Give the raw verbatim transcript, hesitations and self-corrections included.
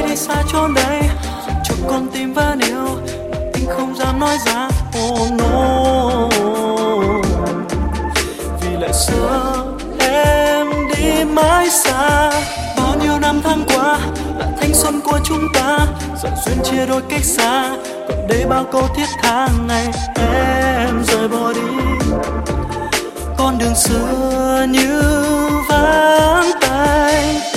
hay xa chốn đây, cho con tim vẫn yêu, anh không dám nói ra. Oh no, vì lại xưa em đi mãi xa. Bao nhiêu năm tháng qua là thanh xuân của chúng ta, giờ duyên chia đôi cách xa, còn đây bao câu thiết tha ngày em rời bỏ đi. Con đường xưa như vắng tay,